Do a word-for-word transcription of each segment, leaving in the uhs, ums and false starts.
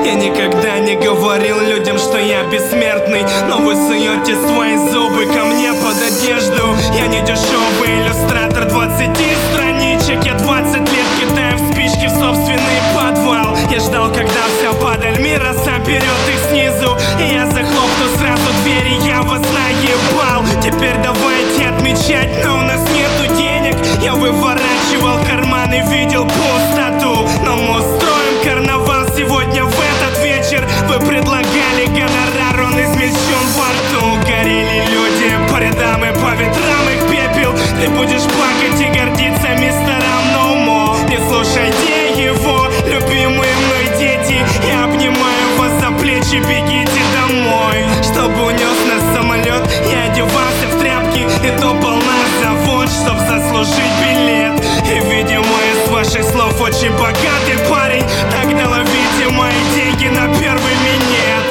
Я никогда не говорил людям, что я бессмертный, но вы суете свои зубы ко мне под одежду. Я не дешевый иллюстратор двадцати страничек. Я двадцать лет кидаю в спички в собственный подвал. Я ждал, когда вся падаль мира соберет их снизу, и я захлопну сразу двери, я вас наебал. Теперь давайте отмечать, но у нас нету денег. Я выворачивал карманы, видел пустоту, но мы устроим карнавал сегодня в этот вечер. Вы предлагали гонорар, он измельчен во рту. Горели люди по рядам и по ветрам их пепел. Ты будешь плакать и гордиться мистером No More. Не слушайте его, любимые мной дети. Я обнимаю вас за плечи, бегите домой. Чтобы унес нас самолет, я одевался в тряпки и топал на завод, чтоб заслужить билет. И, видимо, из ваших слов очень богатый парень. Тогда ловите мои деньги на первый минет.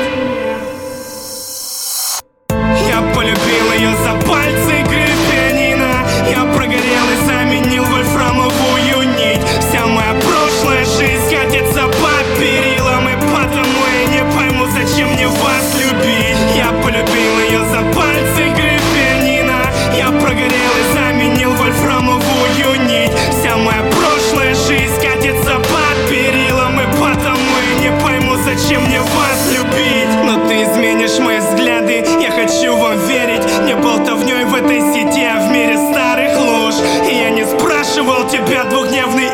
Я полюбил ее за пальцы игры пианино. Я прогорел и заменил вольфрамовую нить. Вся моя прошлая жизнь катится по перилам, и потому я не пойму, зачем мне вас любить. Я полюбил ее за пальцы игры пианино. Я прогорел и заменил вольфрамовую нить. Вся моя прошлая жизнь катится по перилам, и потому я не пойму, зачем мне вас любить. Но ты изменишь мои взгляды, я хочу вам верить. Не болтовней в этой сети, а в мире старых луж. И я не спрашивал тебя двухдневный